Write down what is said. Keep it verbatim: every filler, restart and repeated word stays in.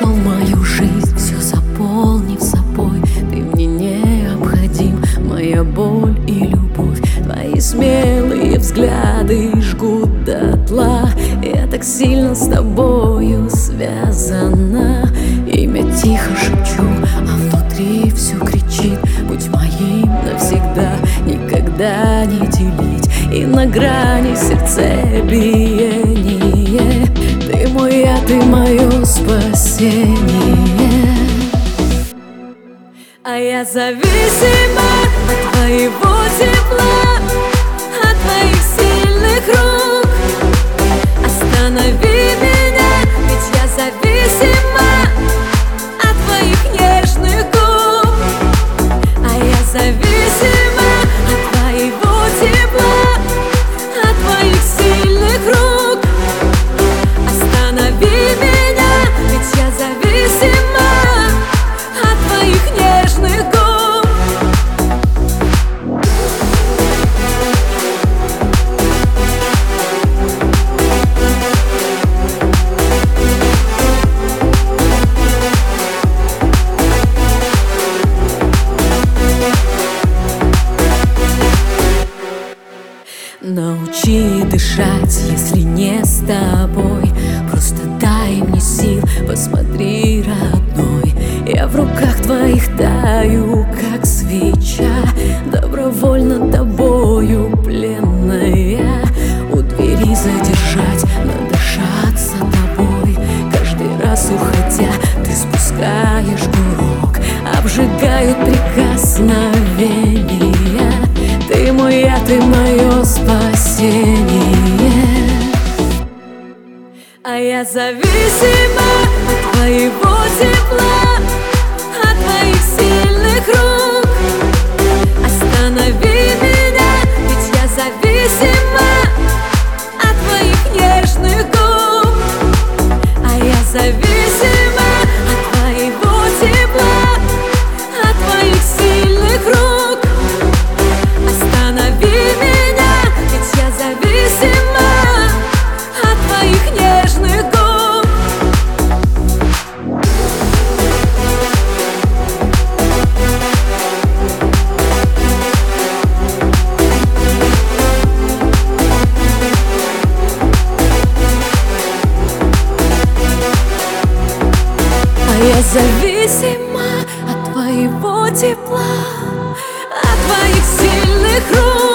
вошел в мою жизнь, все заполнив собой. Ты мне необходим, моя боль и любовь. Твои смелые взгляды жгут дотла. Я так сильно с тобою связана. Имя тихо шепчу, а внутри все кричит: будь моим навсегда, никогда не делить. И на грани сердцебиения ты мой я, ты мое спасение. А я зависима от твоего тепла, от твоих сильных рук. Останови меня, ведь я зависима от твоих нежных губ. А я зависима от твоего тепла, от твоих сильных рук. Останови меня, ведь я зависима от твоих нежных губ. Научи дышать, если не с тобой. Просто дай мне сил, посмотри, родной. Я в руках твоих таю, как свеча, добровольно тобою пленная. У двери задержать, надышаться тобой. Каждый раз уходя, ты спускаешь курок. Обжигают прикосновения. Ты мой я, ты мое спасение. А я зависима от твоего тепла, от твоих сильных рук. Останови меня, ведь я зависима от твоих нежных губ. А я зависима от твоего тепла, от твоих сильных рук. Останови меня, ведь я зависима от твоих нежных губ. А я зависима от твоего тепла, от твоих сильных рук.